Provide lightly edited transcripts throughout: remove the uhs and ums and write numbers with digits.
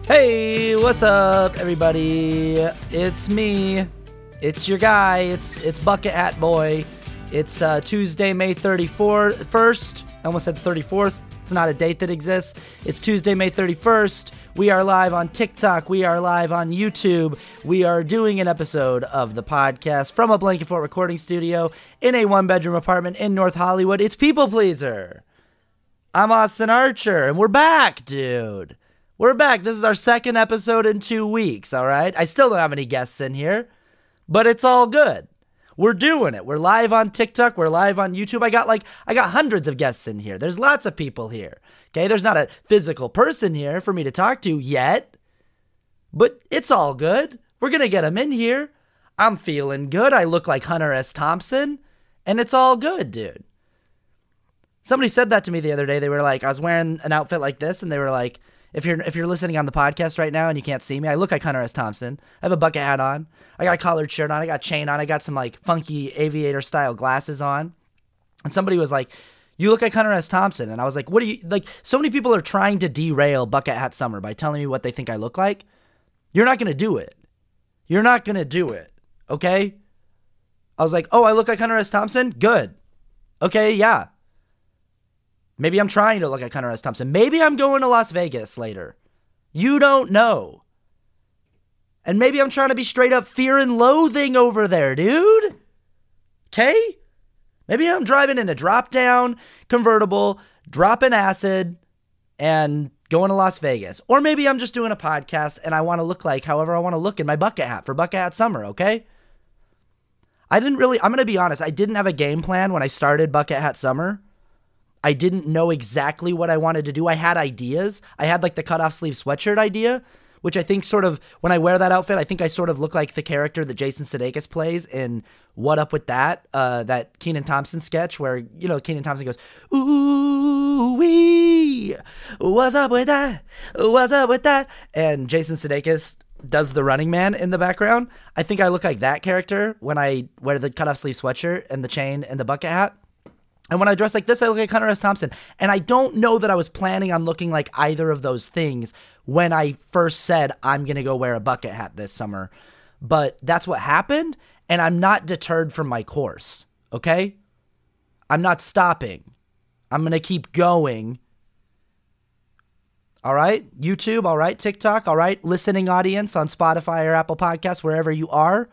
Hey, what's up, everybody? It's me. It's your guy. It's Bucket Hat Boy. It's Tuesday, May 31st. I almost said 34th. It's not a date that exists. It's Tuesday, May 31st. We are live on TikTok. We are live on YouTube. We are doing an episode of the podcast from a Blanket Fort recording studio in a one-bedroom apartment in North Hollywood. It's People Pleaser. I'm Austin Archer, and we're back, dude. We're back. This is our second episode in 2 weeks, all right? I still don't have any guests in here, but it's all good. We're doing it. We're live on TikTok. We're live on YouTube. I got hundreds of guests in here. There's lots of people here, okay? There's not a physical person here for me to talk to yet, but it's all good. We're going to get them in here. I'm feeling good. I look like Hunter S. Thompson, and it's all good, dude. Somebody said that to me the other day. They were like, I was wearing an outfit like this, and they were like, if you're listening on the podcast right now and you can't see me, I look like Hunter S. Thompson. I have a bucket hat on. I got a collared shirt on. I got a chain on. I got some like funky aviator style glasses on. And somebody was like, you look like Hunter S. Thompson. And I was like, what do you, like, so many people are trying to derail Bucket Hat Summer by telling me what they think I look like. You're not going to do it. You're not going to do it. Okay? I was like, oh, I look like Hunter S. Thompson? Good. Okay, yeah. Maybe I'm trying to look like Hunter S. Thompson. Maybe I'm going to Las Vegas later. You don't know. And maybe I'm trying to be straight up fear and loathing over there, dude. Okay? Maybe I'm driving in a drop-down convertible, dropping acid, and going to Las Vegas. Or maybe I'm just doing a podcast and I want to look like however I want to look in my bucket hat for Bucket Hat Summer, okay? I'm going to be honest, I didn't have a game plan when I started Bucket Hat Summer. I didn't know exactly what I wanted to do. I had ideas. I had like the cutoff sleeve sweatshirt idea, which I think sort of, when I wear that outfit, I think I sort of look like the character that Jason Sudeikis plays in What Up With That, that Kenan Thompson sketch where, you know, Kenan Thompson goes, ooh-wee, what's up with that? What's up with that? And Jason Sudeikis does the Running Man in the background. I think I look like that character when I wear the cutoff sleeve sweatshirt and the chain and the bucket hat. And when I dress like this, I look like Hunter S. Thompson. And I don't know that I was planning on looking like either of those things when I first said I'm going to go wear a bucket hat this summer. But that's what happened, and I'm not deterred from my course, okay? I'm not stopping. I'm going to keep going. All right? YouTube, all right? TikTok, all right? Listening audience on Spotify or Apple Podcasts, wherever you are.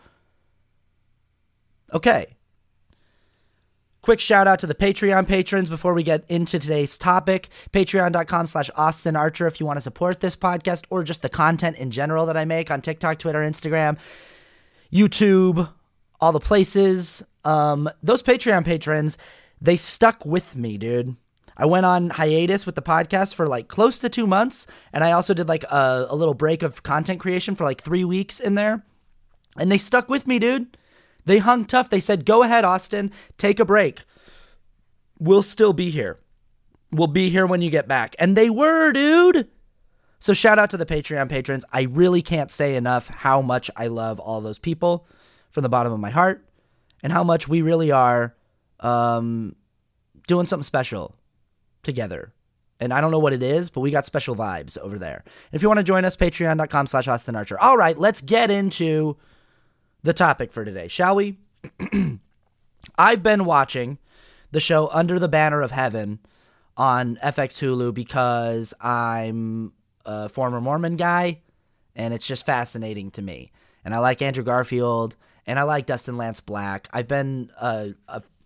Okay. Quick shout out to the Patreon patrons before we get into today's topic. Patreon.com/Austin Archer if you want to support this podcast or just the content in general that I make on TikTok, Twitter, Instagram, YouTube, all the places. Those Patreon patrons, they stuck with me, dude. I went on hiatus with the podcast for like close to 2 months, and I also did like a little break of content creation for like 3 weeks in there, and they stuck with me, dude. They hung tough. They said, go ahead, Austin, take a break. We'll still be here. We'll be here when you get back. And they were, dude. So shout out to the Patreon patrons. I really can't say enough how much I love all those people from the bottom of my heart and how much we really are doing something special together. And I don't know what it is, but we got special vibes over there. If you want to join us, patreon.com/Austin Archer. All right, let's get into the topic for today, shall we? I've been watching the show Under the Banner of Heaven on FX Hulu because I'm a former Mormon guy, and it's just fascinating to me. And I like Andrew Garfield, and I like Dustin Lance Black. I've been a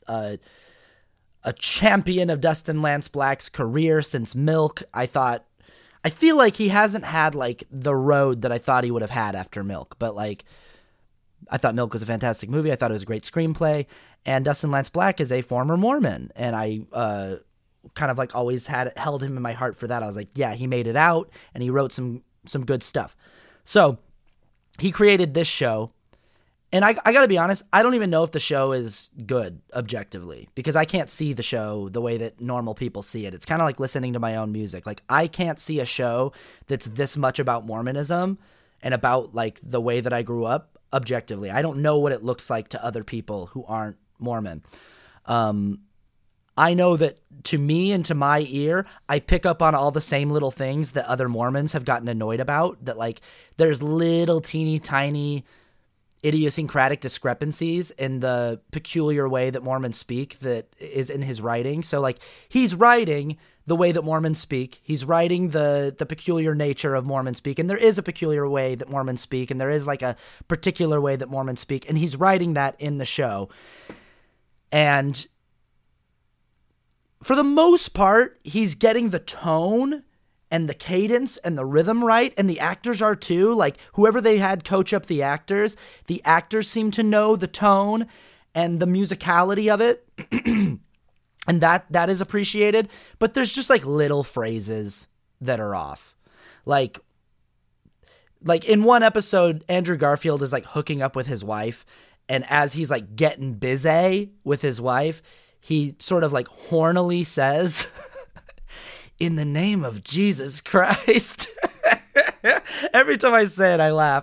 champion of Dustin Lance Black's career since Milk. I feel like he hasn't had like the road that I thought he would have had after Milk, but like, I thought Milk was a fantastic movie. I thought it was a great screenplay. And Dustin Lance Black is a former Mormon. And I kind of like always held him in my heart for that. I was like, yeah, he made it out and he wrote some good stuff. So he created this show. And I got to be honest, I don't even know if the show is good objectively because I can't see the show the way that normal people see it. It's kind of like listening to my own music. Like I can't see a show that's this much about Mormonism and about like the way that I grew up objectively. I don't know what it looks like to other people who aren't Mormon. I know that to me and to my ear, I pick up on all the same little things that other Mormons have gotten annoyed about, that like there's little teeny tiny idiosyncratic discrepancies in the peculiar way that Mormons speak that is in his writing. So like he's writing the way that Mormons speak. He's writing the peculiar nature of Mormon speak. And there is a peculiar way that Mormons speak. And there is like a particular way that Mormons speak. And he's writing that in the show. And for the most part, he's getting the tone and the cadence and the rhythm right, and the actors are too. Like, whoever they had coach up the actors seem to know the tone and the musicality of it, and that is appreciated. But there's just, like, little phrases that are off. Like in one episode, Andrew Garfield is, like, hooking up with his wife, and as he's, like, getting busy with his wife, he sort of, like, hornily says... in the name of Jesus Christ. Every time I say it, I laugh.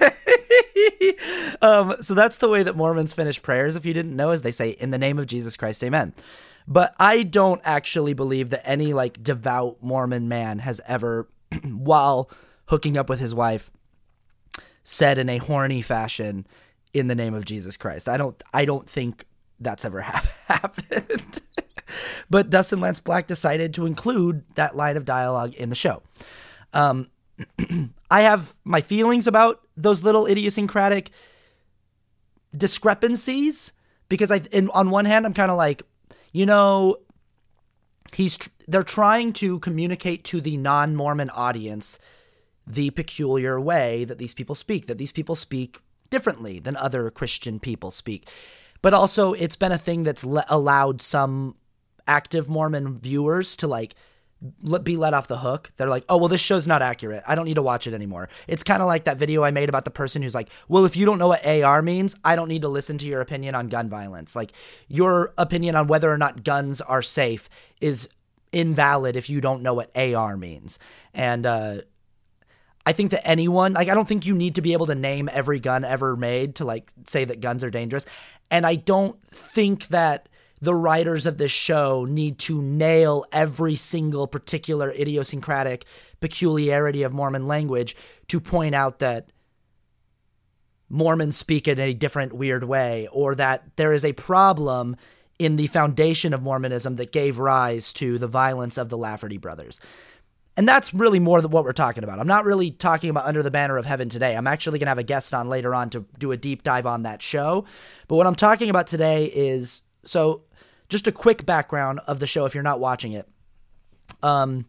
So that's the way that Mormons finish prayers, if you didn't know, is they say, in the name of Jesus Christ, amen. But I don't actually believe that any like devout Mormon man has ever, while hooking up with his wife, said in a horny fashion, in the name of Jesus Christ. I don't think that's ever happened. But Dustin Lance Black decided to include that line of dialogue in the show. I have my feelings about those little idiosyncratic discrepancies because on one hand, I'm kind of like, you know, they're trying to communicate to the non-Mormon audience the peculiar way that these people speak differently than other Christian people speak. But also, it's been a thing that's allowed some active Mormon viewers to like be let off the hook. They're like, oh, well, this show's not accurate. I don't need to watch it anymore. It's kind of like that video I made about the person who's like, well, if you don't know what AR means, I don't need to listen to your opinion on gun violence. Like, your opinion on whether or not guns are safe is invalid if you don't know what AR means. And I think that anyone, like, I don't think you need to be able to name every gun ever made to like say that guns are dangerous. And I don't think that the writers of this show need to nail every single particular idiosyncratic peculiarity of Mormon language to point out that Mormons speak in a different weird way, or that there is a problem in the foundation of Mormonism that gave rise to the violence of the Lafferty brothers. And that's really more than what we're talking about. I'm not really talking about Under the Banner of Heaven today. I'm actually going to have a guest on later on to do a deep dive on that show. But what I'm talking about today is, so just a quick background of the show if you're not watching it. Under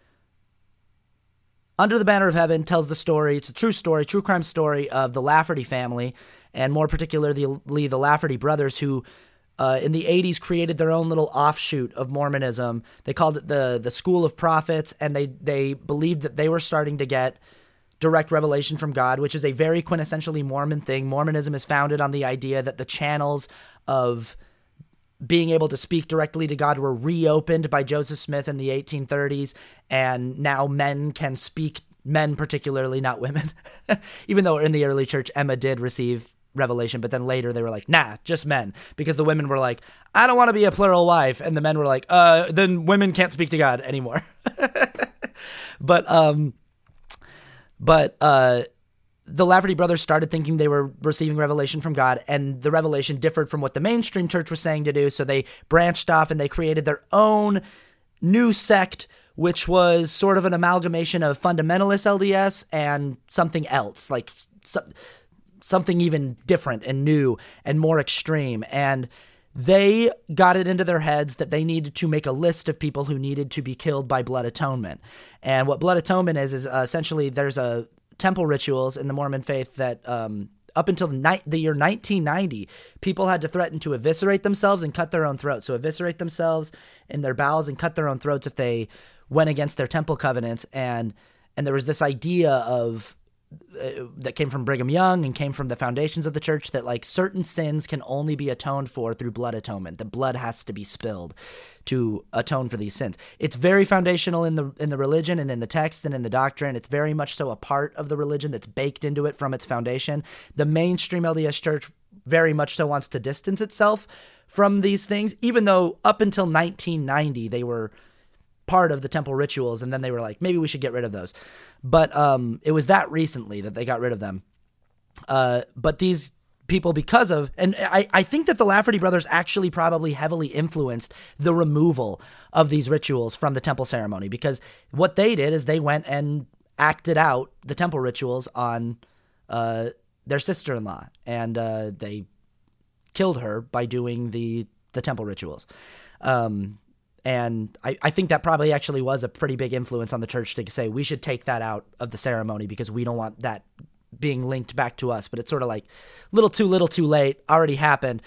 the Banner of Heaven tells the story, it's a true story, true crime story of the Lafferty family, and more particularly the Lafferty brothers, who in the 80s created their own little offshoot of Mormonism. They called it the School of Prophets, and they believed that they were starting to get direct revelation from God, which is a very quintessentially Mormon thing. Mormonism is founded on the idea that the channels of being able to speak directly to God were reopened by Joseph Smith in the 1830s, and now men can speak, men particularly, not women. Even though in the early church, Emma did receive revelation, but then later they were like, nah, just men, because the women were like, I don't want to be a plural wife, and the men were like, then women can't speak to God anymore. But the Lafferty brothers started thinking they were receiving revelation from God, and the revelation differed from what the mainstream church was saying to do, so they branched off and they created their own new sect, which was sort of an amalgamation of fundamentalist LDS and something else, like something even different and new and more extreme. And they got it into their heads that they needed to make a list of people who needed to be killed by blood atonement. And what blood atonement is essentially there's a temple rituals in the Mormon faith that up until the year 1990, people had to threaten to eviscerate themselves and cut their own throats. So eviscerate themselves in their bowels and cut their own throats if they went against their temple covenants. And there was this idea of that came from Brigham Young and came from the foundations of the church that like certain sins can only be atoned for through blood atonement. The blood has to be spilled to atone for these sins. It's very foundational in the religion and in the text and in the doctrine. It's very much so a part of the religion that's baked into it from its foundation. The mainstream LDS church very much so wants to distance itself from these things, even though up until 1990 they were part of the temple rituals, and then they were like, maybe we should get rid of those. But it was that recently that they got rid of them. But these people, because of, and I think that the Lafferty brothers actually probably heavily influenced the removal of these rituals from the temple ceremony, because what they did is they went and acted out the temple rituals on their sister-in-law, and they killed her by doing the temple rituals. And I think that probably actually was a pretty big influence on the church to say, we should take that out of the ceremony because we don't want that being linked back to us. But it's sort of like little too late, already happened.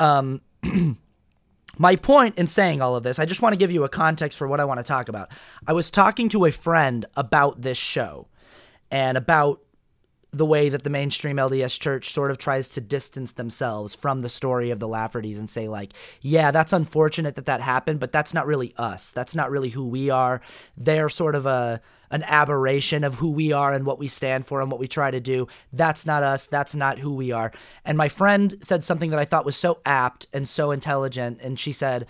My point in saying all of this, I just want to give you a context for what I want to talk about. I was talking to a friend about this show and about the way that the mainstream LDS church sort of tries to distance themselves from the story of the Laffertys and say, like, yeah, that's unfortunate that that happened, but that's not really us. That's not really who we are. They're sort of an aberration of who we are and what we stand for and what we try to do. That's not us. That's not who we are. And my friend said something that I thought was so apt and so intelligent. And she said,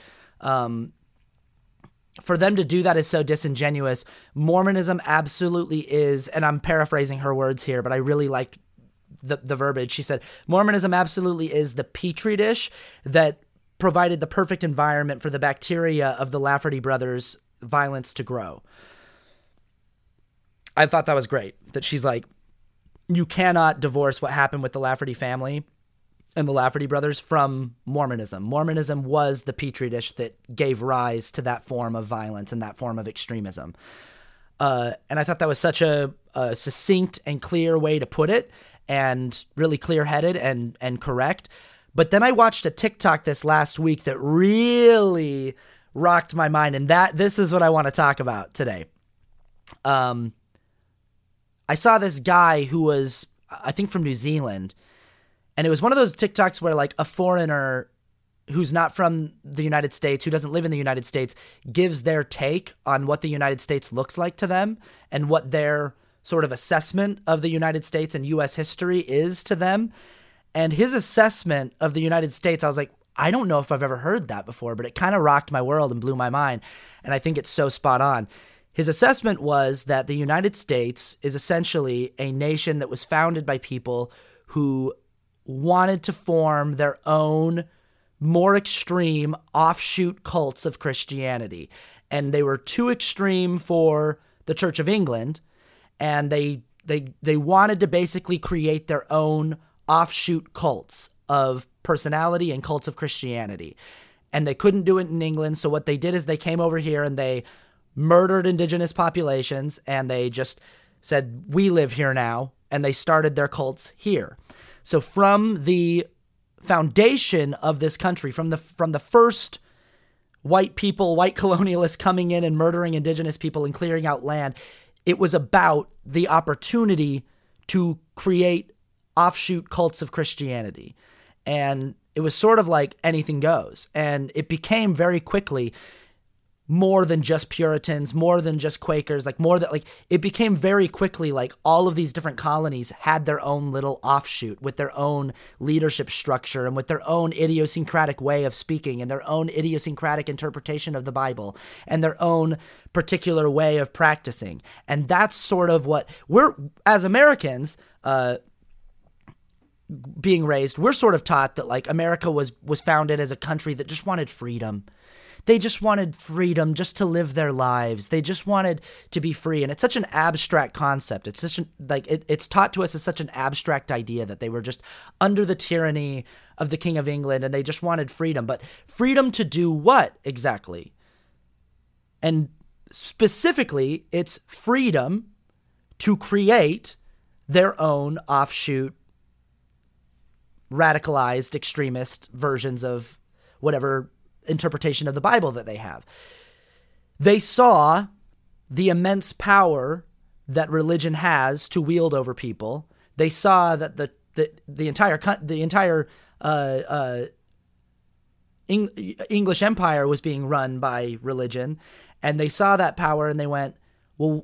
for them to do that is so disingenuous. Mormonism absolutely is, and I'm paraphrasing her words here, but I really liked the verbiage. She said, Mormonism absolutely is the petri dish that provided the perfect environment for the bacteria of the Lafferty brothers' violence to grow. I thought that was great, that she's like, you cannot divorce what happened with the Lafferty family and the Lafferty brothers from Mormonism. Mormonism was the petri dish that gave rise to that form of violence and that form of extremism. And I thought that was such a succinct and clear way to put it, and really clear-headed and correct. But then I watched a TikTok this last week that really rocked my mind, and this is what I want to talk about today. I saw this guy who was, I think, from New Zealand. And it was one of those TikToks where, like, a foreigner who's not from the United States, who doesn't live in the United States, gives their take on what the United States looks like to them and what their sort of assessment of the United States and U.S. history is to them. And his assessment of the United States, I was like, I don't know if I've ever heard that before, but it kind of rocked my world and blew my mind. And I think it's so spot on. His assessment was that the United States is essentially a nation that was founded by people who wanted to form their own more extreme offshoot cults of Christianity. And they were too extreme for the Church of England, and they wanted to basically create their own offshoot cults of personality and cults of Christianity. And they couldn't do it in England, so what they did is they came over here and they murdered indigenous populations, and they just said, we live here now, and they started their cults here. So from the foundation of this country, from the first white people, white colonialists coming in and murdering indigenous people and clearing out land, it was about the opportunity to create offshoot cults of Christianity. And it was sort of like anything goes. And it became very quickly more than just Puritans, more than just Quakers, it became very quickly like all of these different colonies had their own little offshoot with their own leadership structure and with their own idiosyncratic way of speaking and their own idiosyncratic interpretation of the Bible and their own particular way of practicing. And that's sort of what we're, as Americans, being raised, we're sort of taught that like America was founded as a country that just wanted freedom. They just wanted freedom just to live their lives. They just wanted to be free. And it's such an abstract concept. It's such it's taught to us as such an abstract idea that they were just under the tyranny of the King of England and they just wanted freedom. But freedom to do what exactly? And specifically, it's freedom to create their own offshoot, radicalized, extremist versions of whatever interpretation of the Bible that they have. They saw the immense power that religion has to wield over people. They saw that the entire English Empire was being run by religion, and they saw that power and they went, well,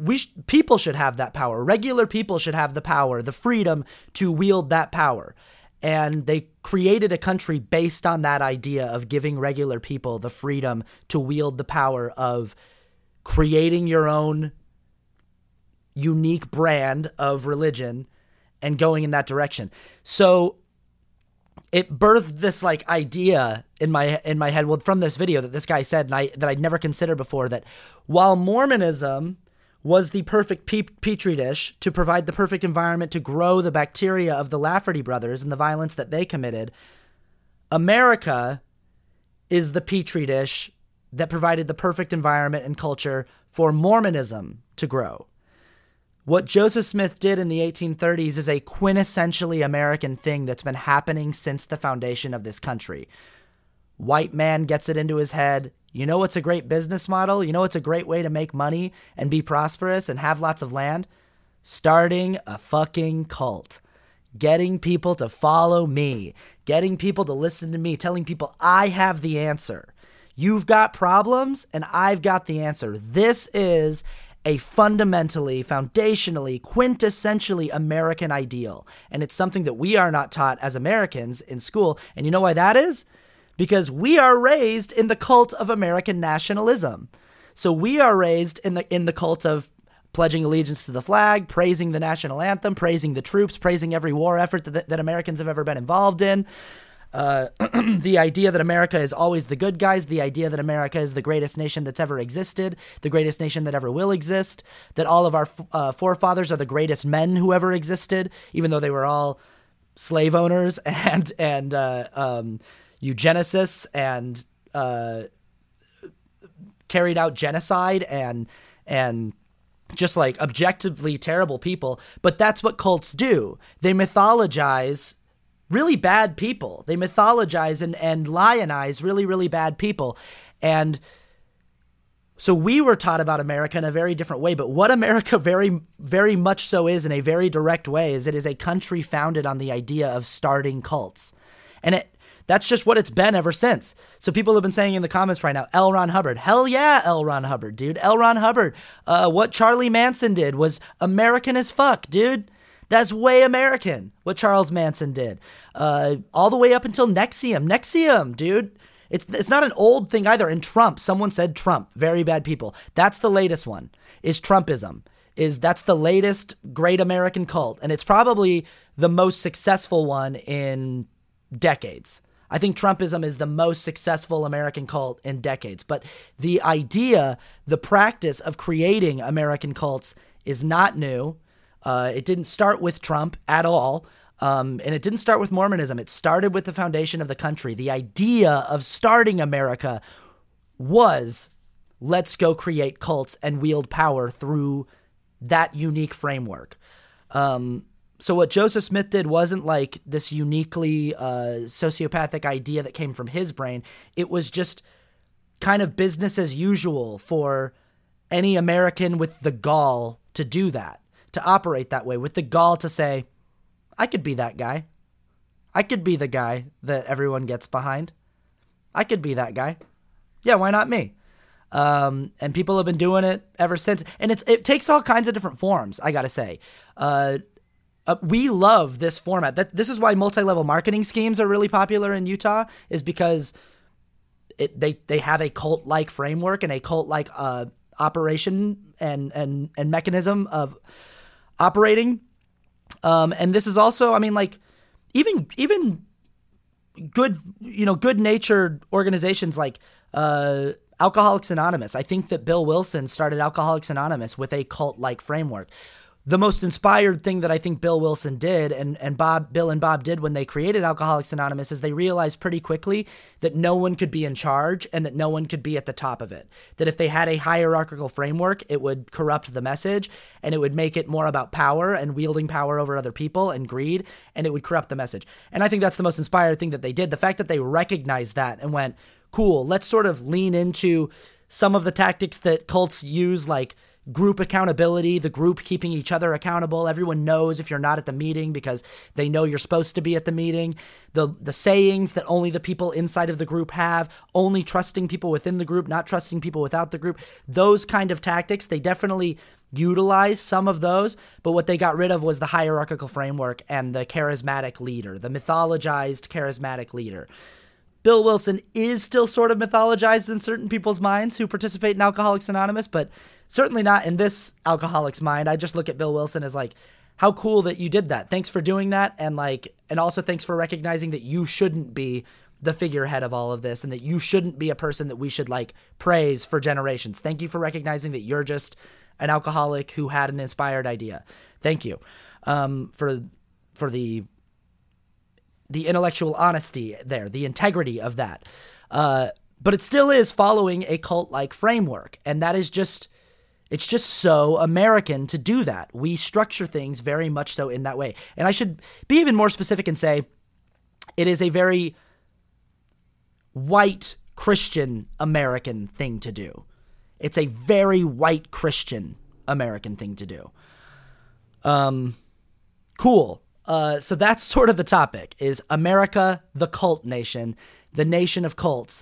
people should have that power. Regular people should have the power, the freedom to wield that power. And they created a country based on that idea of giving regular people the freedom to wield the power of creating your own unique brand of religion and going in that direction. So it birthed this like idea in my head, well, from this video that this guy said, and that I'd never considered before, that while Mormonism was the perfect petri dish to provide the perfect environment to grow the bacteria of the Lafferty brothers and the violence that they committed, America is the petri dish that provided the perfect environment and culture for Mormonism to grow. What Joseph Smith did in the 1830s is a quintessentially American thing that's been happening since the foundation of this country. White man gets it into his head. You know what's a great business model? You know what's a great way to make money and be prosperous and have lots of land? Starting a fucking cult. Getting people to follow me. Getting people to listen to me. Telling people I have the answer. You've got problems and I've got the answer. This is a fundamentally, foundationally, quintessentially American ideal. And it's something that we are not taught as Americans in school. And you know why that is? Because we are raised in the cult of American nationalism. So we are raised in the cult of pledging allegiance to the flag, praising the national anthem, praising the troops, praising every war effort that Americans have ever been involved in. The idea that America is always the good guys, the idea that America is the greatest nation that's ever existed, the greatest nation that ever will exist, that all of our forefathers are the greatest men who ever existed, even though they were all slave owners and eugenicists and carried out genocide and just like objectively terrible people. But that's what cults do. They mythologize really bad people. They mythologize and lionize really, really bad people. And so we were taught about America in a very different way. But what America very, very much so is in a very direct way is it is a country founded on the idea of starting cults. And that's just what it's been ever since. So people have been saying in the comments right now, L. Ron Hubbard. Hell yeah, L. Ron Hubbard, dude. L. Ron Hubbard. What Charlie Manson did was American as fuck, dude. That's way American, what Charles Manson did. All the way up until NXIVM. NXIVM, dude. It's not an old thing either. And Trump, someone said Trump. Very bad people. That's the latest one, is Trumpism. That's the latest great American cult. And it's probably the most successful one in decades. I think Trumpism is the most successful American cult in decades. But the idea, the practice of creating American cults is not new. It didn't start with Trump at all. And it didn't start with Mormonism. It started with the foundation of the country. The idea of starting America was, let's go create cults and wield power through that unique framework. So what Joseph Smith did wasn't like this uniquely sociopathic idea that came from his brain. It was just kind of business as usual for any American with the gall to do that, to operate that way, with the gall to say, I could be that guy. I could be the guy that everyone gets behind. I could be that guy. Yeah, why not me? And people have been doing it ever since. And it takes all kinds of different forms, I got to say. We love this format. This is why multi-level marketing schemes are really popular in Utah, is because they have a cult-like framework and a cult-like operation and mechanism of operating. And this is also, I mean, like, even good-natured organizations like Alcoholics Anonymous. I think that Bill Wilson started Alcoholics Anonymous with a cult-like framework. The most inspired thing that I think Bill Wilson did and Bill and Bob did when they created Alcoholics Anonymous is they realized pretty quickly that no one could be in charge and that no one could be at the top of it. That if they had a hierarchical framework, it would corrupt the message and it would make it more about power and wielding power over other people and greed, and it would corrupt the message. And I think that's the most inspired thing that they did. The fact that they recognized that and went, cool, let's sort of lean into some of the tactics that cults use, like group accountability, the group keeping each other accountable. Everyone knows if you're not at the meeting because they know you're supposed to be at the meeting. The sayings that only the people inside of the group have, only trusting people within the group, not trusting people without the group. Those kind of tactics, they definitely utilize some of those, but what they got rid of was the hierarchical framework and the charismatic leader, the mythologized charismatic leader. Bill Wilson is still sort of mythologized in certain people's minds who participate in Alcoholics Anonymous, but certainly not in this alcoholic's mind. I just look at Bill Wilson as like, how cool that you did that. Thanks for doing that. And also thanks for recognizing that you shouldn't be the figurehead of all of this and that you shouldn't be a person that we should like praise for generations. Thank you for recognizing that you're just an alcoholic who had an inspired idea. Thank you for the intellectual honesty there, the integrity of that. But it still is following a cult-like framework, and that is it's just so American to do that. We structure things very much so in that way. And I should be even more specific and say it is a very white Christian American thing to do. It's a very white Christian American thing to do. Cool. So that's sort of the topic, is America, the cult nation, the nation of cults.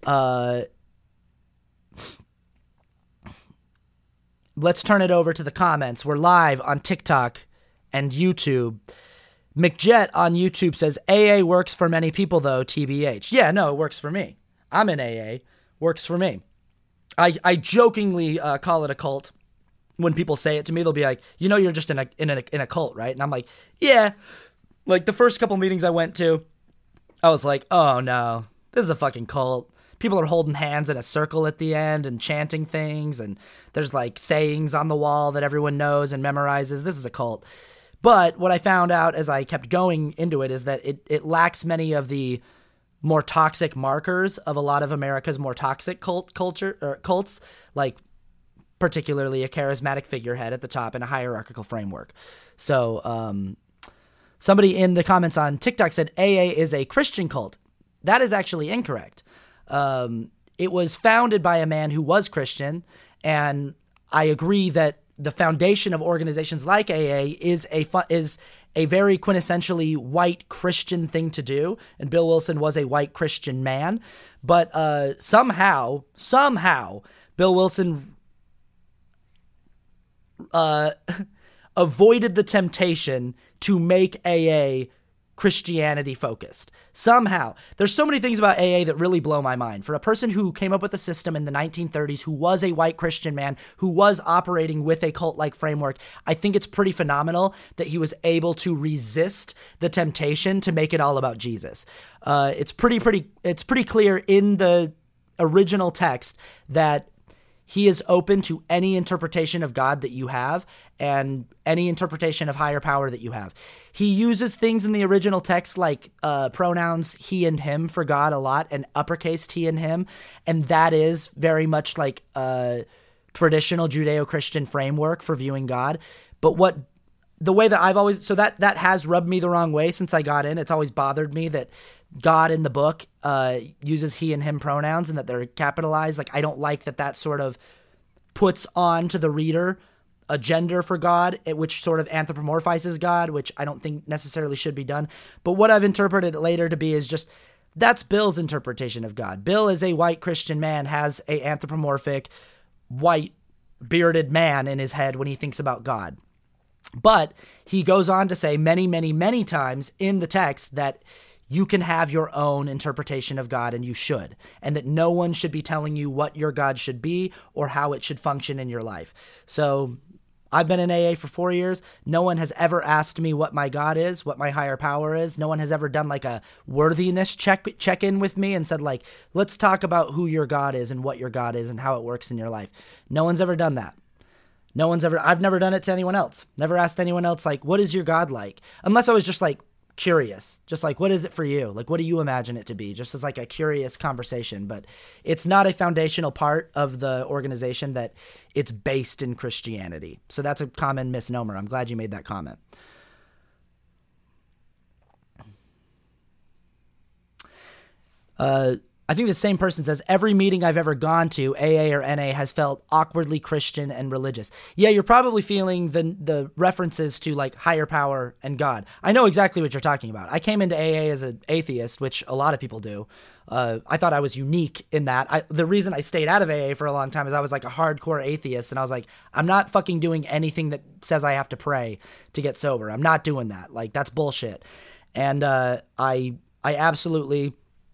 Let's turn it over to the comments. We're live on TikTok and YouTube. McJet on YouTube says, AA works for many people though, TBH. Yeah, no, it works for me. I'm in AA. Works for me. I jokingly call it a cult. When people say it to me, they'll be like, you're just in a cult, right? And I'm like, yeah. Like the first couple meetings I went to, I was like, oh no, this is a fucking cult. People are holding hands in a circle at the end and chanting things, and there's like sayings on the wall that everyone knows and memorizes. This is a cult. But what I found out as I kept going into it is that it lacks many of the more toxic markers of a lot of America's more toxic cults, like particularly a charismatic figurehead at the top and a hierarchical framework. So somebody in the comments on TikTok said AA is a Christian cult. That is actually incorrect. It was founded by a man who was Christian, and I agree that the foundation of organizations like AA is a very quintessentially white Christian thing to do, and Bill Wilson was a white Christian man, but somehow Bill Wilson avoided the temptation to make AA Christianity focused. Somehow. There's so many things about AA that really blow my mind. For a person who came up with a system in the 1930s, who was a white Christian man, who was operating with a cult-like framework, I think it's pretty phenomenal that he was able to resist the temptation to make it all about Jesus. It's pretty clear in the original text that he is open to any interpretation of God that you have and any interpretation of higher power that you have. He uses things in the original text like pronouns he and him for God a lot, and uppercase he and him, and that is very much like a traditional Judeo-Christian framework for viewing God. But the way that I've always, so that has rubbed me the wrong way since I got in. It's always bothered me that God in the book uses he and him pronouns and that they're capitalized. Like, I don't like that sort of puts on to the reader a gender for God, which sort of anthropomorphizes God, which I don't think necessarily should be done. But what I've interpreted it later to be is just, that's Bill's interpretation of God. Bill, as a white Christian man, has a anthropomorphic, white, bearded man in his head when he thinks about God. But he goes on to say many, many, many times in the text that you can have your own interpretation of God, and you should, and that no one should be telling you what your God should be or how it should function in your life. So I've been in AA for 4 years. No one has ever asked me what my God is, what my higher power is. No one has ever done like a worthiness check-in with me and said like, let's talk about who your God is and what your God is and how it works in your life. No one's ever done that. I've never done it to anyone else. Never asked anyone else like, what is your God like? Unless I was just like curious, just like, what is it for you? Like, what do you imagine it to be? Just as like a curious conversation, but it's not a foundational part of the organization that it's based in Christianity. So that's a common misnomer. I'm glad you made that comment. I think the same person says, every meeting I've ever gone to, AA or NA, has felt awkwardly Christian and religious. Yeah, you're probably feeling the references to like higher power and God. I know exactly what you're talking about. I came into AA as an atheist, which a lot of people do. I thought I was unique in that. The reason I stayed out of AA for a long time is I was like a hardcore atheist, and I was like, I'm not fucking doing anything that says I have to pray to get sober. I'm not doing that. Like, that's bullshit. And I absolutely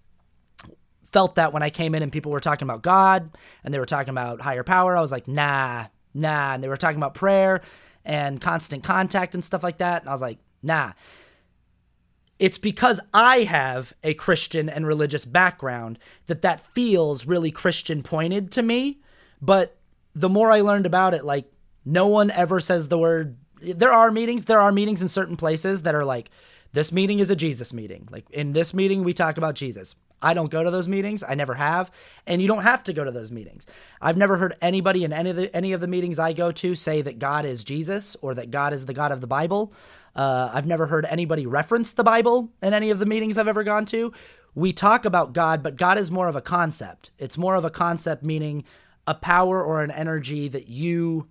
felt that when I came in and people were talking about God and they were talking about higher power. I was like, nah. And they were talking about prayer and constant contact and stuff like that. And I was like, nah. It's because I have a Christian and religious background that feels really Christian pointed to me. But the more I learned about it, like, no one ever says the word. There are meetings in certain places that are like, this meeting is a Jesus meeting. Like, in this meeting, we talk about Jesus. I don't go to those meetings. I never have. And you don't have to go to those meetings. I've never heard anybody in any of the meetings I go to say that God is Jesus or that God is the God of the Bible. I've never heard anybody reference the Bible in any of the meetings I've ever gone to. We talk about God, but God is more of a concept. It's more of a concept, meaning a power or an energy that you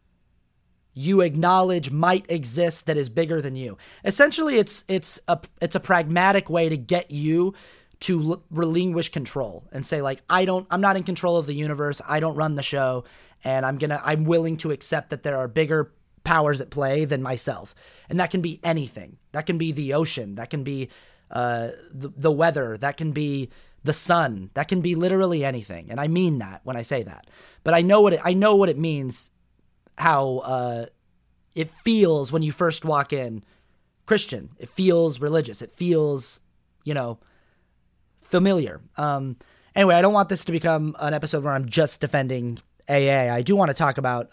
acknowledge might exist that is bigger than you. Essentially, it's a pragmatic way to get you to relinquish control and say, like, I'm not in control of the universe. I don't run the show, and I'm willing to accept that there are bigger powers at play than myself. And that can be anything. That can be the ocean. That can be the weather. That can be the sun. That can be literally anything. And I mean that when I say that. But I know what it means, how it feels when you first walk in Christian. It feels religious. It feels, familiar. Anyway, I don't want this to become an episode where I'm just defending AA. I do want to talk about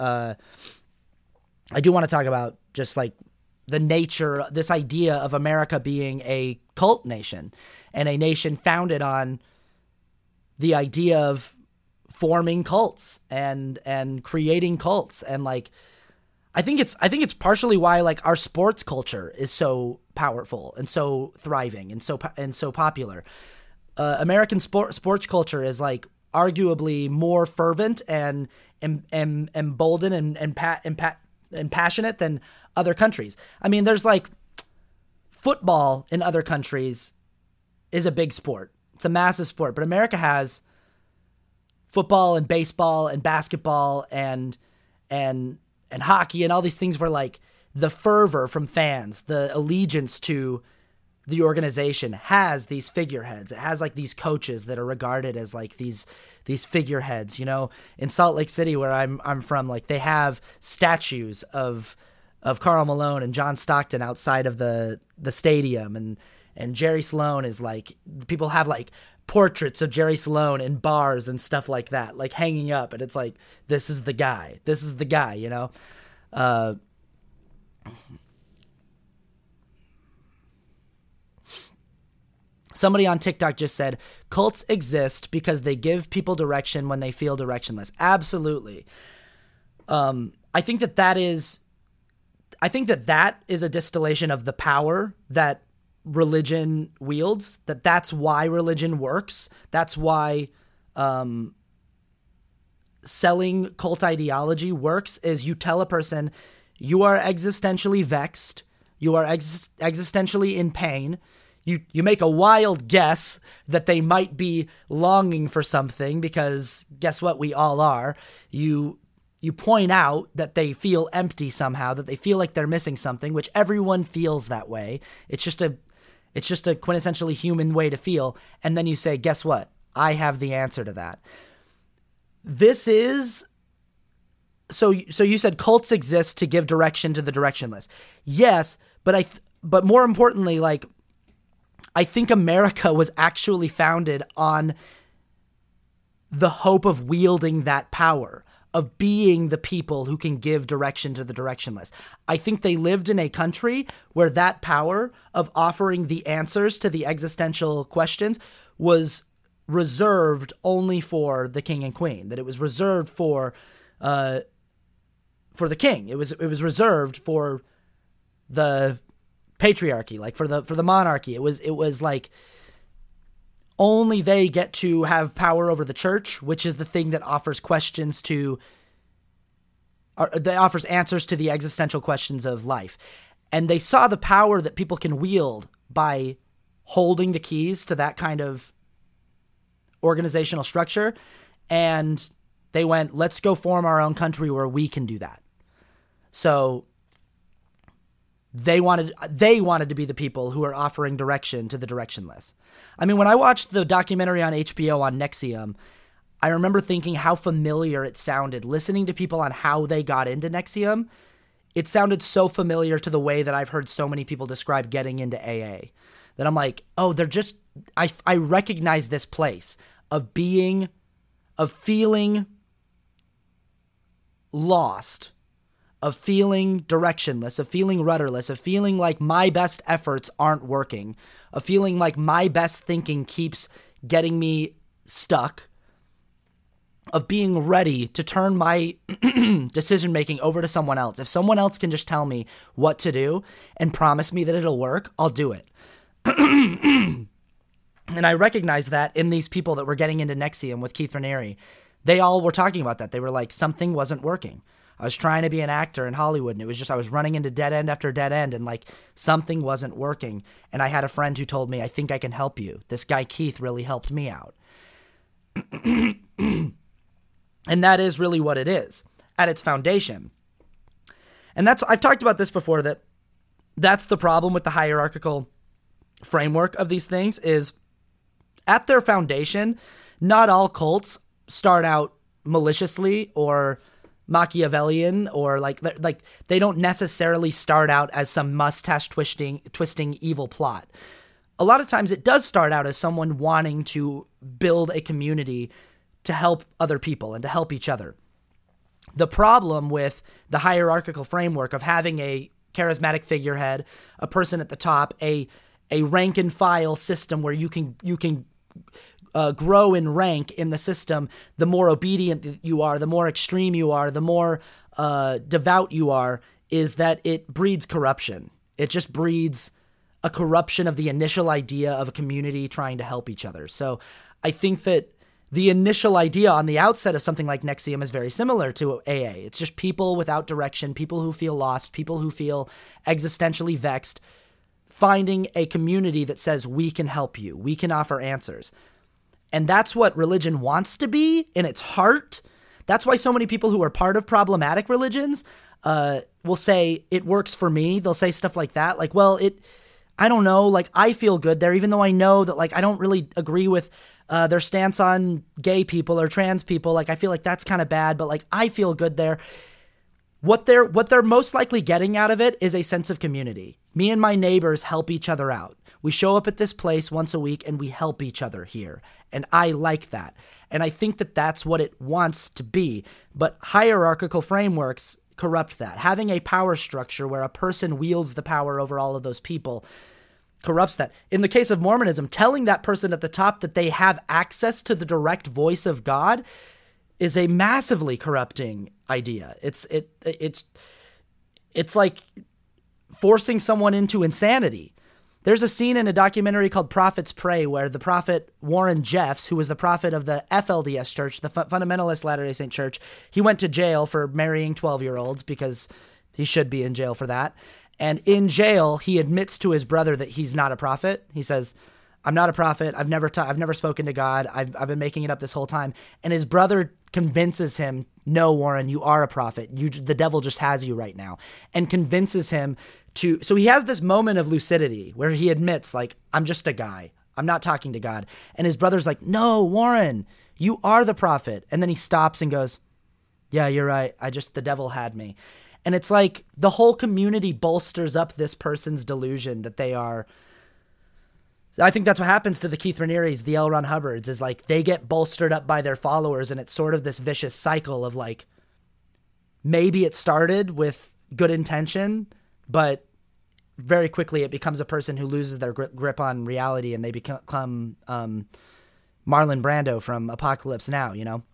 just like the nature, this idea of America being a cult nation and a nation founded on the idea of forming cults and creating cults. And like, I think it's partially why like our sports culture is so powerful and so thriving and so popular. American sports culture is like arguably more fervent and emboldened and passionate than other countries. I mean, there's like football in other countries is a big sport. It's a massive sport, but America has football and baseball and basketball and hockey and all these things where like the fervor from fans, the allegiance to the organization has these figureheads. It has like these coaches that are regarded as like these figureheads, in Salt Lake City where I'm from, like they have statues of Karl Malone and John Stockton outside of the stadium. And Jerry Sloan is like, people have like portraits of Jerry Sloan in bars and stuff like that, like hanging up. And it's like, this is the guy, Somebody on TikTok just said, cults exist because they give people direction when they feel directionless. Absolutely. I think that is a distillation of the power that religion wields, that's why religion works. That's why selling cult ideology works, is you tell a person you are existentially vexed, you are existentially in pain. You make a wild guess that they might be longing for something, because guess what? We all are. You point out that they feel empty somehow, that they feel like they're missing something, which everyone feels that way. It's just a quintessentially human way to feel. And then you say, guess what? I have the answer to that. This is... So you said cults exist to give direction to the directionless. Yes, but more importantly, like, I think America was actually founded on the hope of wielding that power, of being the people who can give direction to the directionless. I think they lived in a country where that power of offering the answers to the existential questions was reserved only for the king and queen, that it was reserved for the king. It was reserved for the patriarchy, like for the monarchy. It was like only they get to have power over the church, which is the thing that offers questions to, or that offers answers to the existential questions of life. And they saw the power that people can wield by holding the keys to that kind of organizational structure. And they went, let's go form our own country where we can do that. So they wanted to be the people who are offering direction to the directionless. I mean, when I watched the documentary on HBO on NXIVM, I remember thinking how familiar it sounded. Listening to people on how they got into NXIVM, it sounded so familiar to the way that I've heard so many people describe getting into AA. That I'm like, oh, they're just, I recognize this place of feeling lost, of feeling directionless, of feeling rudderless, of feeling like my best efforts aren't working, of feeling like my best thinking keeps getting me stuck, of being ready to turn my decision-making over to someone else. If someone else can just tell me what to do and promise me that it'll work, I'll do it. And I recognize that in these people that were getting into NXIVM with Keith Raniere. They all were talking about that. They were like, something wasn't working. I was trying to be an actor in Hollywood, and it was just I was running into dead end after dead end, and like something wasn't working. And I had a friend who told me, I think I can help you. This guy Keith really helped me out. And that is really what it is at its foundation. And I've talked about this before, that's the problem with the hierarchical framework of these things is at their foundation, not all cults start out maliciously or Machiavellian, or like they don't necessarily start out as some mustache twisting evil plot. A lot of times it does start out as someone wanting to build a community to help other people and to help each other. The problem with the hierarchical framework of having a charismatic figurehead, a person at the top, a rank and file system where you can grow in rank in the system, the more obedient you are, the more extreme you are, the more devout you are, is that it breeds corruption. It just breeds a corruption of the initial idea of a community trying to help each other. So I think that the initial idea on the outset of something like NXIVM is very similar to AA. It's just people without direction, people who feel lost, people who feel existentially vexed, finding a community that says, we can help you, we can offer answers. And that's what religion wants to be in its heart. That's why so many people who are part of problematic religions will say, it works for me. They'll say stuff like that. Like, well, I don't know, like I feel good there, even though I know that like I don't really agree with their stance on gay people or trans people. Like, I feel like that's kind of bad, but like I feel good there. What they're most likely getting out of it is a sense of community. Me and my neighbors help each other out. We show up at this place once a week and we help each other here. And I like that. And I think that that's what it wants to be. But hierarchical frameworks corrupt that. Having a power structure where a person wields the power over all of those people corrupts that. In the case of Mormonism, telling that person at the top that they have access to the direct voice of God is a massively corrupting idea. It's like forcing someone into insanity. There's a scene in a documentary called Prophets Pray where the prophet Warren Jeffs, who was the prophet of the FLDS Church, the Fundamentalist Latter-day Saint Church, he went to jail for marrying 12-year-olds because he should be in jail for that. And in jail, he admits to his brother that he's not a prophet. He says, I'm not a prophet. I've never spoken to God. I've been making it up this whole time. And his brother convinces him, no, Warren, you are a prophet. The devil just has you right now. And convinces him to, so he has this moment of lucidity where he admits, like, I'm just a guy. I'm not talking to God. And his brother's like, no, Warren, you are the prophet. And then he stops and goes, yeah, you're right. The devil had me. And it's like the whole community bolsters up this person's delusion that they are. I think that's what happens to the Keith Ranieres, the L. Ron Hubbards, is like they get bolstered up by their followers, and it's sort of this vicious cycle of like, maybe it started with good intention, but very quickly it becomes a person who loses their grip on reality, and they become Marlon Brando from Apocalypse Now, you know?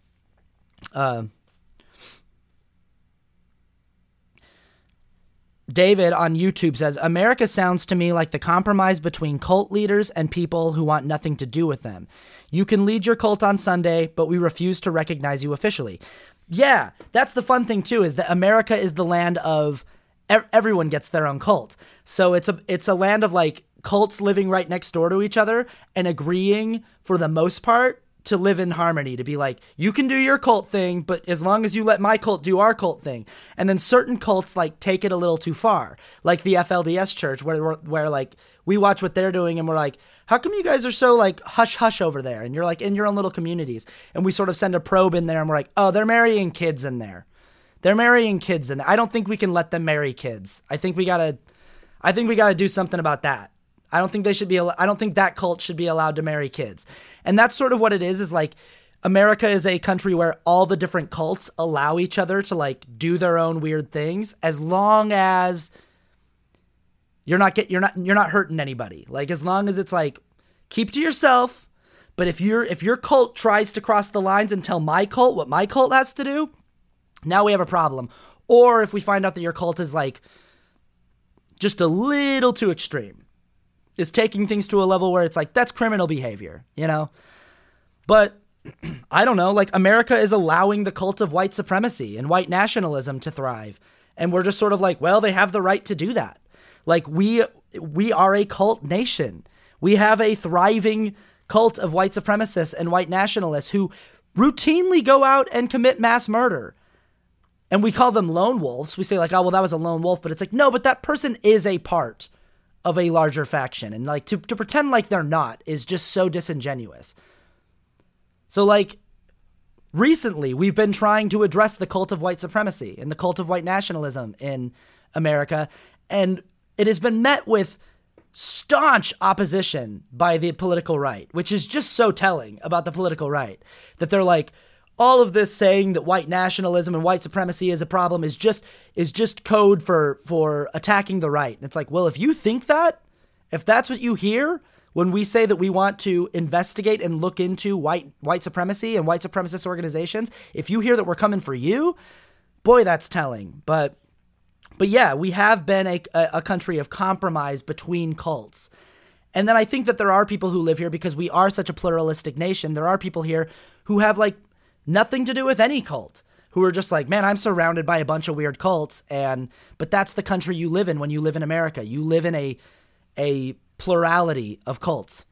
David on YouTube says, America sounds to me like the compromise between cult leaders and people who want nothing to do with them. You can lead your cult on Sunday, but we refuse to recognize you officially. Yeah, that's the fun thing too, is that America is the land of everyone gets their own cult. So it's a land of like cults living right next door to each other and agreeing for the most part to live in harmony, to be like, you can do your cult thing, but as long as you let my cult do our cult thing. And then certain cults like take it a little too far, like the FLDS church, where like we watch what they're doing and we're like, how come you guys are so like hush hush over there? And you're like in your own little communities. And we sort of send a probe in there and we're like, oh, they're marrying kids in there. They're marrying kids in there. I don't think we can let them marry kids. I think we gotta do something about that. I don't think that cult should be allowed to marry kids. And that's sort of what it is like America is a country where all the different cults allow each other to like do their own weird things as long as you're not hurting anybody. Like as long as it's like keep to yourself, but if your cult tries to cross the lines and tell my cult what my cult has to do, now we have a problem. Or if we find out that your cult is like just a little too extreme, is taking things to a level where it's like, that's criminal behavior, you know? But I don't know, like America is allowing the cult of white supremacy and white nationalism to thrive. And we're just sort of like, well, they have the right to do that. Like we are a cult nation. We have a thriving cult of white supremacists and white nationalists who routinely go out and commit mass murder. And we call them lone wolves. We say like, oh, well, that was a lone wolf. But it's like, no, but that person is a part of a larger faction. And like to pretend like they're not is just so disingenuous. So like recently we've been trying to address the cult of white supremacy and the cult of white nationalism in America. And it has been met with staunch opposition by the political right, which is just so telling about the political right, that they're like, all of this saying that white nationalism and white supremacy is a problem is just code for attacking the right. And it's like, well, if you think that, if that's what you hear when we say that we want to investigate and look into white supremacy and white supremacist organizations, if you hear that we're coming for you, boy, that's telling. But yeah, we have been a country of compromise between cults. And then I think that there are people who live here because we are such a pluralistic nation. There are people here who have like nothing to do with any cult, who are just like, man, I'm surrounded by a bunch of weird cults. But that's the country you live in when you live in America. You live in a plurality of cults.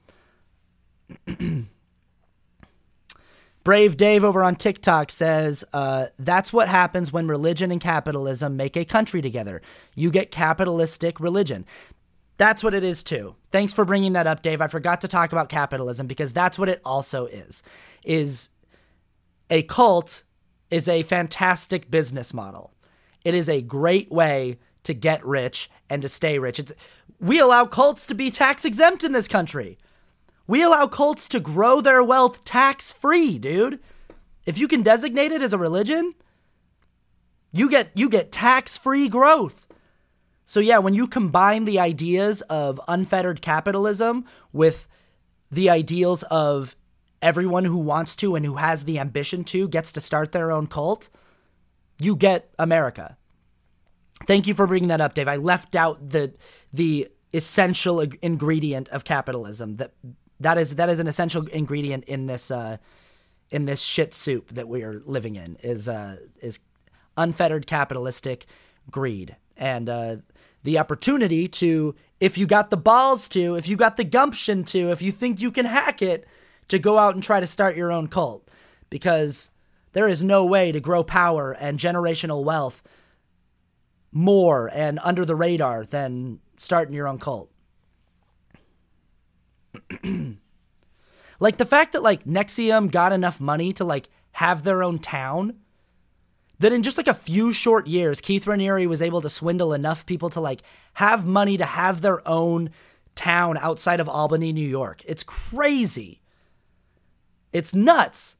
Brave Dave over on TikTok says, that's what happens when religion and capitalism make a country together. You get capitalistic religion. That's what it is too. Thanks for bringing that up, Dave. I forgot to talk about capitalism because that's what it also is a cult is a fantastic business model. It is a great way to get rich and to stay rich. We allow cults to be tax exempt in this country. We allow cults to grow their wealth tax-free, dude. If you can designate it as a religion, you get tax-free growth. So yeah, when you combine the ideas of unfettered capitalism with the ideals of everyone who wants to and who has the ambition to gets to start their own cult, you get America. Thank you for bringing that up, Dave. I left out the essential ingredient of capitalism. That is an essential ingredient in this shit soup that we are living in is unfettered capitalistic greed and the opportunity to, if you got the balls to, if you got the gumption to, if you think you can hack it, to go out and try to start your own cult, because there is no way to grow power and generational wealth more and under the radar than starting your own cult. Like the fact that like NXIVM got enough money to like have their own town, that in just like a few short years, Keith Raniere was able to swindle enough people to like have money to have their own town outside of Albany, New York. It's crazy. It's nuts.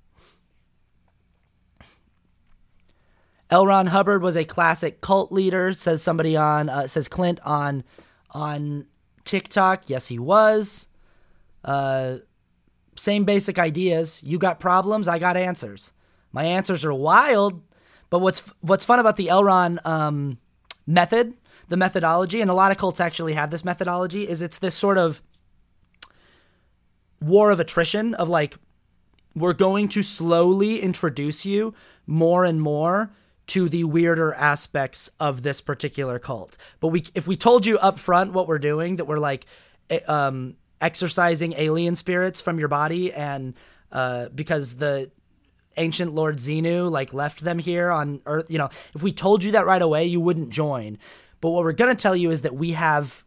L. Ron Hubbard was a classic cult leader, says somebody says Clint on TikTok. Yes, he was. Same basic ideas. You got problems, I got answers. My answers are wild, but what's fun about the L. Ron method, the methodology, and a lot of cults actually have this methodology, is it's this sort of war of attrition of like, we're going to slowly introduce you more and more to the weirder aspects of this particular cult. But if we told you up front what we're doing, that we're like exorcising alien spirits from your body, and because the ancient Lord Xenu like left them here on Earth, you know, if we told you that right away, you wouldn't join. But what we're going to tell you is that we have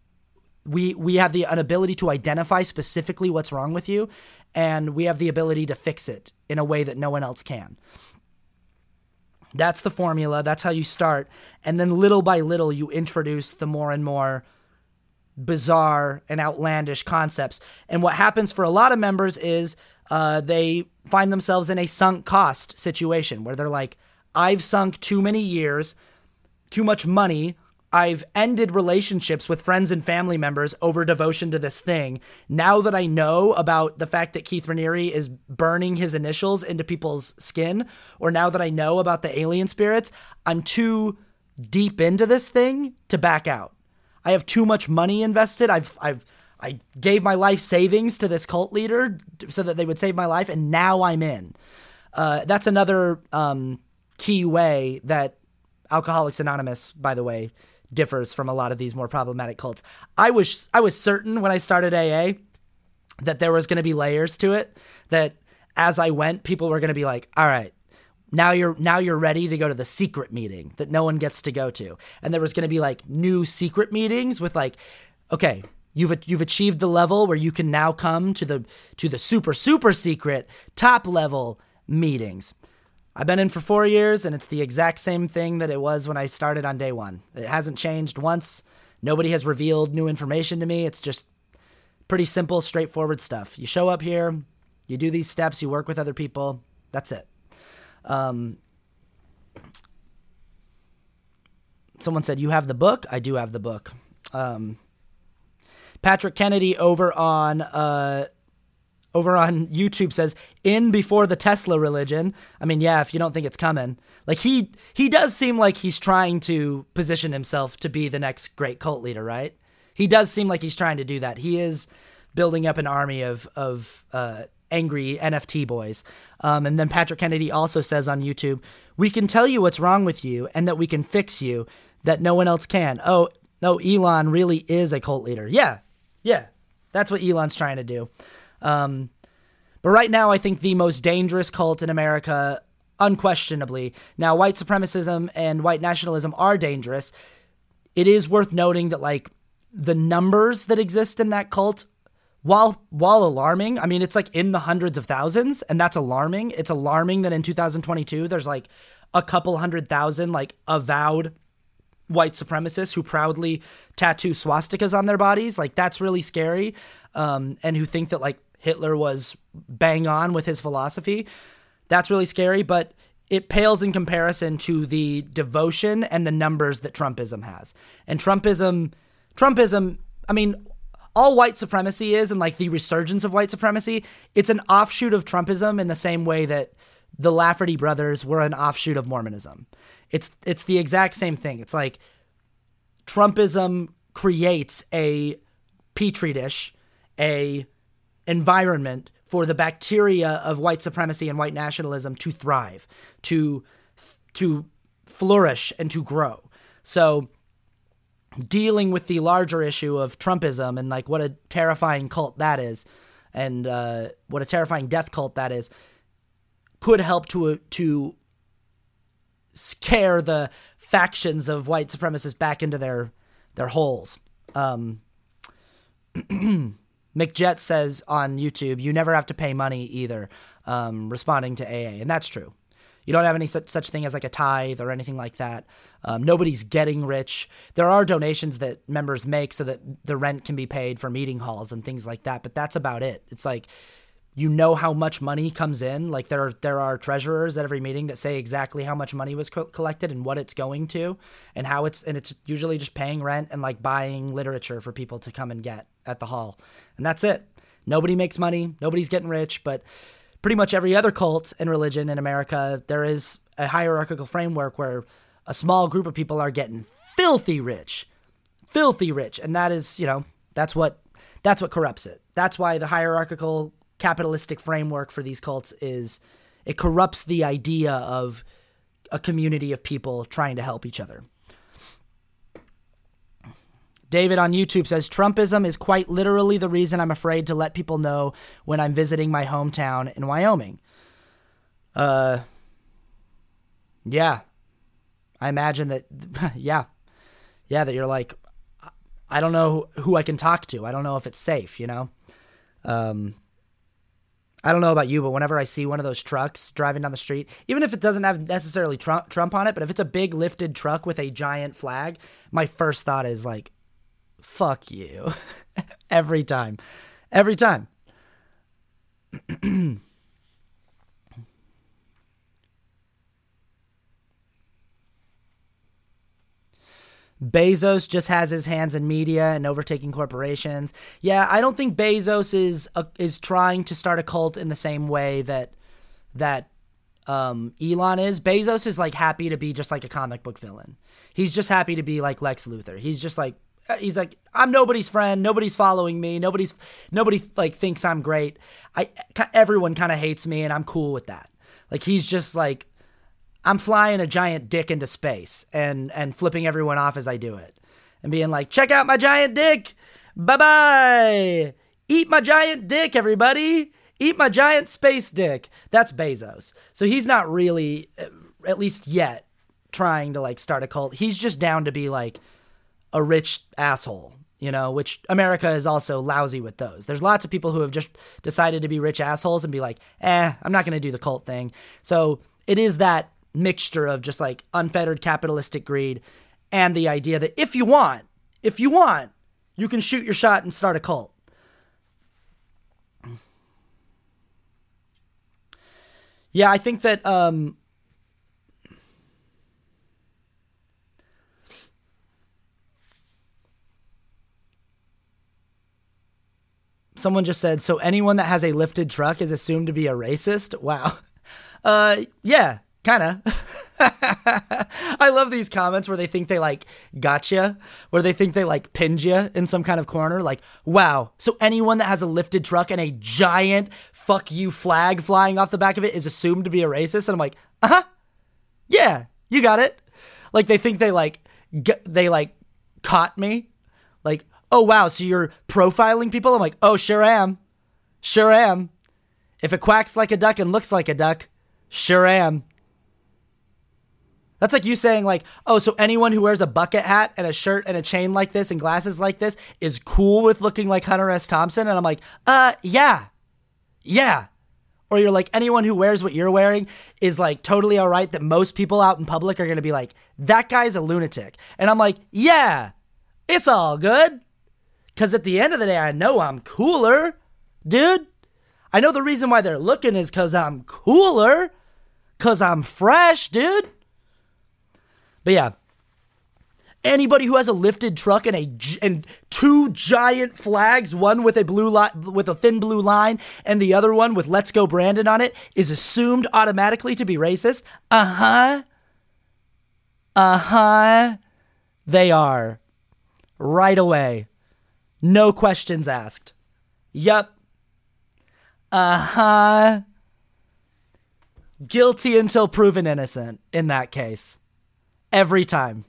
an ability to identify specifically what's wrong with you, and we have the ability to fix it in a way that no one else can. That's the formula. That's how you start. And then little by little, you introduce the more and more bizarre and outlandish concepts. And what happens for a lot of members is they find themselves in a sunk cost situation where they're like, I've sunk too many years, too much money. I've ended relationships with friends and family members over devotion to this thing. Now that I know about the fact that Keith Raniere is burning his initials into people's skin, or now that I know about the alien spirits, I'm too deep into this thing to back out. I have too much money invested. I gave my life savings to this cult leader so that they would save my life, and now I'm in. That's another key way that Alcoholics Anonymous, by the way, differs from a lot of these more problematic cults. I was certain when I started AA that there was going to be layers to it, that as I went, people were going to be like, all right, now you're ready to go to the secret meeting that no one gets to go to. And there was going to be like new secret meetings with like, okay, you've achieved the level where you can now come to the super secret top level meetings. I've been in for 4 years, and it's the exact same thing that it was when I started on day one. It hasn't changed once. Nobody has revealed new information to me. It's just pretty simple, straightforward stuff. You show up here, you do these steps, you work with other people. That's it. Someone said, you have the book? I do have the book. Patrick Kennedy over on YouTube says, in before the Tesla religion. I mean, yeah, if you don't think it's coming. Like, he does seem like he's trying to position himself to be the next great cult leader, right? He does seem like he's trying to do that. He is building up an army of angry NFT boys. And then Patrick Kennedy also says on YouTube, we can tell you what's wrong with you and that we can fix you, that no one else can. Oh, no, Elon really is a cult leader. Yeah, that's what Elon's trying to do. But right now, I think the most dangerous cult in America, unquestionably. Now, white supremacism and white nationalism are dangerous. It is worth noting that, like, the numbers that exist in that cult, while alarming, I mean, it's like in the hundreds of thousands, and that's alarming. It's alarming that in 2022, there's like a couple 100,000 like avowed white supremacists who proudly tattoo swastikas on their bodies. Like, that's really scary. And who think that like Hitler was bang on with his philosophy. That's really scary, but it pales in comparison to the devotion and the numbers that Trumpism has. And Trumpism, I mean, all white supremacy is, and like the resurgence of white supremacy, it's an offshoot of Trumpism in the same way that the Lafferty brothers were an offshoot of Mormonism. It's the exact same thing. It's like Trumpism creates a petri dish, a environment for the bacteria of white supremacy and white nationalism to thrive, to flourish and to grow. So dealing with the larger issue of Trumpism and like what a terrifying cult that is, and what a terrifying death cult that is, could help to scare the factions of white supremacists back into their holes. McJet says on YouTube, you never have to pay money either, responding to AA. And that's true. You don't have any such thing as like a tithe or anything like that. Nobody's getting rich. There are donations that members make so that the rent can be paid for meeting halls and things like that. But that's about it. It's like, you know how much money comes in. Like there are treasurers at every meeting that say exactly how much money was collected and what it's going to, and how it's usually just paying rent and like buying literature for people to come and get at the hall. And that's it. Nobody makes money. Nobody's getting rich, but pretty much every other cult and religion in America, there is a hierarchical framework where a small group of people are getting filthy rich, and that is, that's what corrupts it. That's why the hierarchical capitalistic framework for these cults is it corrupts the idea of a community of people trying to help each other. David on YouTube says, Trumpism is quite literally the reason I'm afraid to let people know when I'm visiting my hometown in Wyoming. Yeah. I imagine that, yeah, that you're like, I don't know who I can talk to. I don't know if it's safe, I don't know about you, but whenever I see one of those trucks driving down the street, even if it doesn't have necessarily Trump on it, but if it's a big lifted truck with a giant flag, my first thought is like, fuck you. Every time. Bezos just has his hands in media and overtaking corporations. Yeah, I don't think Bezos is trying to start a cult in the same way that Elon is. Bezos is like happy to be just like a comic book villain. He's just happy to be like Lex Luthor. He's like, I'm nobody's friend. Nobody's following me. Nobody like thinks I'm great. Everyone kind of hates me, and I'm cool with that. Like, he's just like, I'm flying a giant dick into space and flipping everyone off as I do it and being like, check out my giant dick. Bye-bye. Eat my giant dick, everybody. Eat my giant space dick. That's Bezos. So he's not really, at least yet, trying to like start a cult. He's just down to be like a rich asshole, which America is also lousy with those. There's lots of people who have just decided to be rich assholes and be like, I'm not going to do the cult thing. So it is that mixture of just like unfettered capitalistic greed and the idea that if you want, you can shoot your shot and start a cult. Yeah, I think that someone just said, so anyone that has a lifted truck is assumed to be a racist? Wow. Yeah. Kinda. I love these comments where they think they like gotcha, where they think they like pinned you in some kind of corner. Like, wow, so anyone that has a lifted truck and a giant fuck you flag flying off the back of it is assumed to be a racist. And I'm like, yeah, you got it. Like, they think they caught me. Like, oh wow, so you're profiling people? I'm like, oh, sure am. If it quacks like a duck and looks like a duck, sure am. That's like you saying like, oh, so anyone who wears a bucket hat and a shirt and a chain like this and glasses like this is cool with looking like Hunter S. Thompson? And I'm like, yeah. Or you're like, anyone who wears what you're wearing is like totally all right, that most people out in public are going to be like, that guy's a lunatic. And I'm like, yeah, it's all good. Because at the end of the day, I know I'm cooler, dude. I know the reason why they're looking is because I'm cooler. Because I'm fresh, dude. But yeah, anybody who has a lifted truck and two giant flags, one with a thin blue line and the other one with "Let's Go Brandon" on it, is assumed automatically to be racist. They are. Right away. No questions asked. Yup. Guilty until proven innocent in that case. Every time.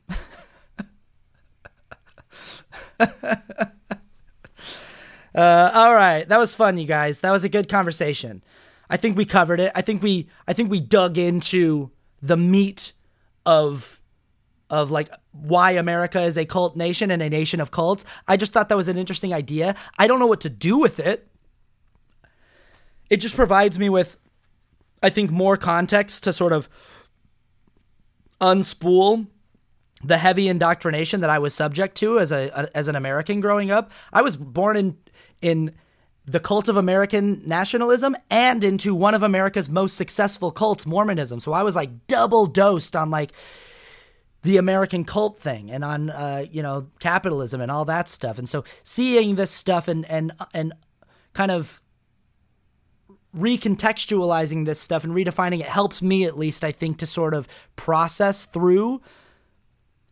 All right. That was fun, you guys. That was a good conversation. I think we covered it. I think we dug into the meat of like why America is a cult nation and a nation of cults. I just thought that was an interesting idea. I don't know what to do with it. It just provides me with, I think, more context to sort of unspool the heavy indoctrination that I was subject to as an American growing up. I was born in the cult of American nationalism and into one of America's most successful cults, Mormonism. So I was like double dosed on like the American cult thing and on capitalism and all that stuff. And so seeing this stuff and kind of recontextualizing this stuff and redefining it helps me, at least, I think, to sort of process through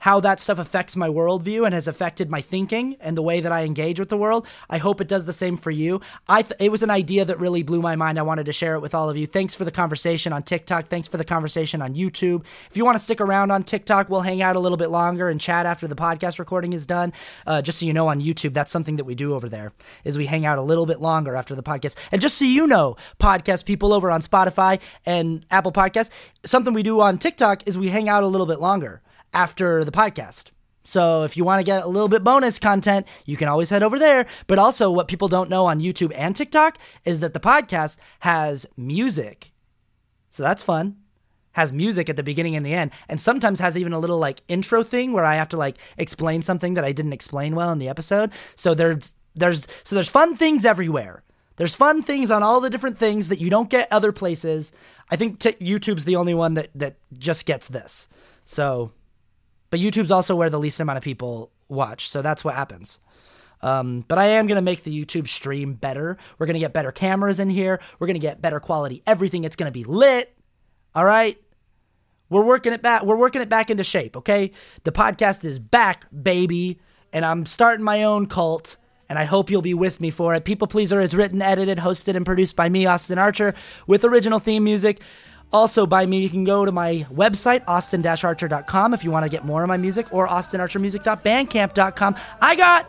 how that stuff affects my worldview and has affected my thinking and the way that I engage with the world. I hope it does the same for you. It was an idea that really blew my mind. I wanted to share it with all of you. Thanks for the conversation on TikTok. Thanks for the conversation on YouTube. If you want to stick around on TikTok, we'll hang out a little bit longer and chat after the podcast recording is done. Just so you know, on YouTube, that's something that we do over there, is we hang out a little bit longer after the podcast. And just so you know, podcast people over on Spotify and Apple Podcasts, something we do on TikTok is we hang out a little bit longer after the podcast. So if you want to get a little bit bonus content, you can always head over there. But also what people don't know on YouTube and TikTok is that the podcast has music. So that's fun. Has music at the beginning and the end. And sometimes has even a little like intro thing where I have to like explain something that I didn't explain well in the episode. So there's fun things everywhere. There's fun things on all the different things that you don't get other places. I think YouTube's the only one that just gets this. So... But YouTube's also where the least amount of people watch, so that's what happens. But I am going to make the YouTube stream better. We're going to get better cameras in here. We're going to get better quality everything. It's going to be lit. All right? We're working it back. We're working it back into shape, okay? The podcast is back, baby, and I'm starting my own cult, and I hope you'll be with me for it. People Pleaser is written, edited, hosted, and produced by me, Austin Archer, with original theme music. Also by me. You can go to my website, austin-archer.com, if you want to get more of my music, or austinarchermusic.bandcamp.com. I got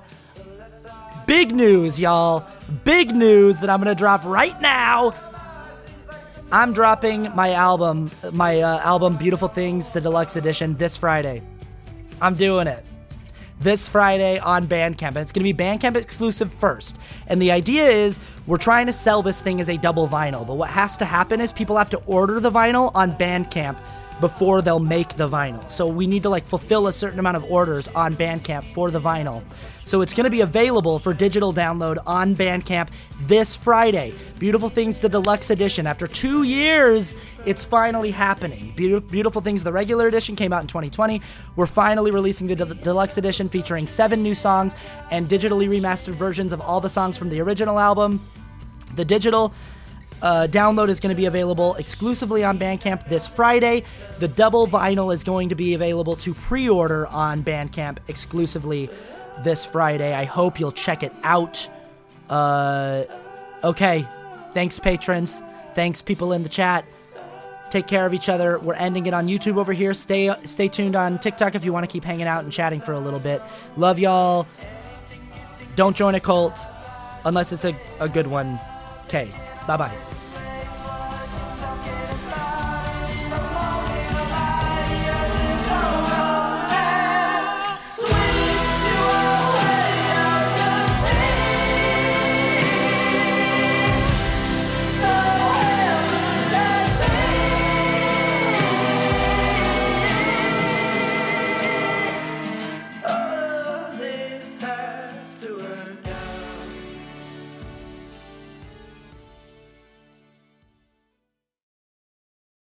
big news, y'all. Big news that I'm going to drop right now. I'm dropping my album Beautiful Things, the deluxe edition, this Friday. I'm doing it. This Friday on Bandcamp, and it's going to be Bandcamp exclusive first. And the idea is we're trying to sell this thing as a double vinyl, but what has to happen is people have to order the vinyl on Bandcamp before they'll make the vinyl. So we need to like fulfill a certain amount of orders on Bandcamp for the vinyl. So it's going to be available for digital download on Bandcamp this Friday. Beautiful Things, the deluxe edition. After 2 years, it's finally happening. Beautiful Things, the regular edition came out in 2020. We're finally releasing the deluxe edition featuring 7 new songs and digitally remastered versions of all the songs from the original album. The digital download is going to be available exclusively on Bandcamp this Friday. The double vinyl is going to be available to pre-order on Bandcamp exclusively this Friday. I hope you'll check it out. Okay. Thanks, patrons. Thanks, people in the chat. Take care of each other. We're ending it on YouTube over here. Stay tuned on TikTok if you want to keep hanging out and chatting for a little bit. Love y'all. Don't join a cult unless it's a good one. Okay. Bye-bye.